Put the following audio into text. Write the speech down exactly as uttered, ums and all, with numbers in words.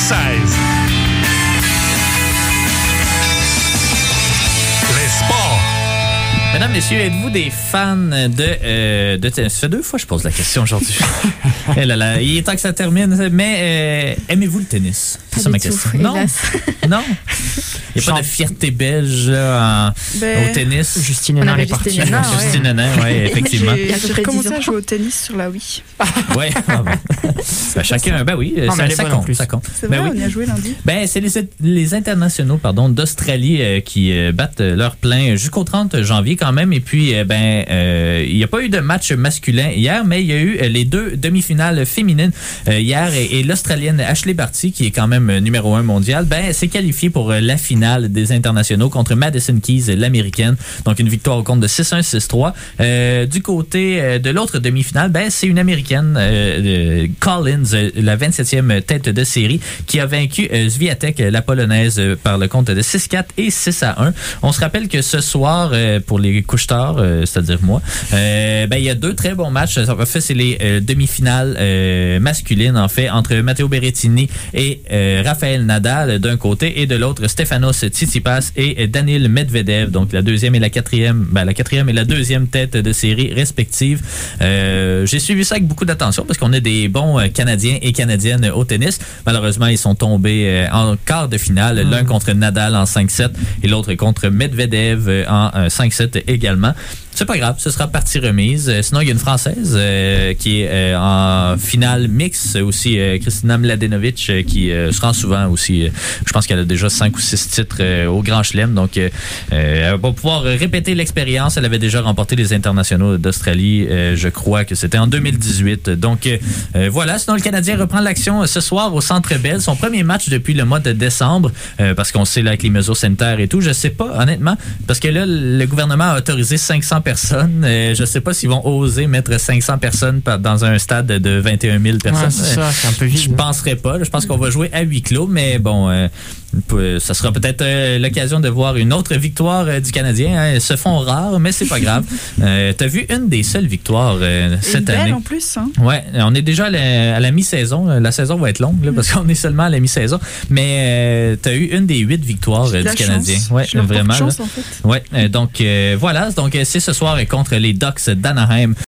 seize. Les sports. Mesdames, messieurs, êtes-vous des fans de, euh, de tennis? Ça fait deux fois que je pose la question aujourd'hui. Eh là là, il est temps que ça termine. Mais euh, aimez-vous le tennis? C'est ça ma question. Tout, non? Non? Il n'y a pas Genre... de fierté belge là, en, ben... au tennis? Justine Hénin est partie. Justine Hénin, oui, effectivement. J'ai, j'ai recommencé à jouer au tennis sur la Wii. Oui, ah ben. ben, chacun, ben oui, non, ça, ça, compte, ça compte. C'est ben vrai, oui. on y a joué lundi. Ben, c'est les, les internationaux pardon, d'Australie euh, qui euh, battent leur plein jusqu'au trente janvier quand même. Et puis, euh, ben, euh, il n'y a pas eu de match masculin hier, mais il y a eu euh, les deux demi-finales féminines euh, hier. Et, et l'Australienne Ashley Barty, qui est quand même euh, numéro un mondial, ben, s'est qualifiée pour euh, la finale des internationaux contre Madison Keys, l'américaine. Donc, une victoire au compte de six un six trois. Euh, du côté euh, de l'autre demi-finale, ben, c'est une américaine, euh, Collins, euh, la vingt-septième tête de série, qui a vaincu euh, Swiatek, la polonaise, euh, par le compte de six quatre et six à un. On se rappelle que ce soir, euh, pour les couche-tard, euh, c'est-à-dire moi, euh, ben, il y a deux très bons matchs. En fait, c'est les euh, demi-finales euh, masculines, en fait, entre Matteo Berrettini et euh, Rafael Nadal d'un côté, et de l'autre, Stefanos Tsitsipas et Daniil Medvedev. Donc, la deuxième et la quatrième, ben, la quatrième et la deuxième tête de série respectives. Euh, j'ai suivi ça avec beaucoup d'attention parce qu'on a des bons euh, Canadiens et Canadiennes au tennis. Malheureusement, ils sont tombés euh, en quart de finale, mmh. l'un contre Nadal en cinq sept et l'autre contre Medvedev euh, en euh, cinq sept également. C'est pas grave, ce sera partie remise. Euh, sinon, il y a une Française euh, qui est euh, en finale mixte aussi, euh, Kristina Mladenovic, euh, qui euh, se rend souvent aussi. Euh, je pense qu'elle a déjà cinq ou six titres euh, au Grand Chelem. Donc, euh, elle va pouvoir répéter l'expérience. Elle avait déjà remporté les internationaux d'Australie, euh, je crois que c'était en deux mille dix-huit. Donc, euh, voilà. Sinon, le Canadien reprend l'action ce soir au Centre Bell. Son premier match depuis le mois de décembre, euh, parce qu'on sait là avec les mesures sanitaires et tout. Je sais pas, honnêtement, parce que là, le gouvernement a autorisé cinq cents personnes. Euh, je sais pas s'ils vont oser mettre cinq cents personnes dans un stade de vingt et un mille personnes. Ouais, c'est ça, c'est un peu vide. Je penserais pas. Je pense qu'on va jouer à huis clos, mais bon, euh, ça sera peut-être euh, l'occasion de voir une autre victoire euh, du Canadien. Hein. Ils se font rares, mais c'est pas grave. Euh, t'as vu une des seules victoires euh, cette belle année. En plus, hein? Ouais, on est déjà à la, à la mi-saison. La saison va être longue là, parce qu'on est seulement à la mi-saison. Mais euh, t'as eu une des huit victoires euh, du Canadien. Chance. Ouais, Je vraiment. chance, là. en fait. Ouais, euh, donc euh, voilà. Donc c'est ce soir contre les Ducks d'Anaheim.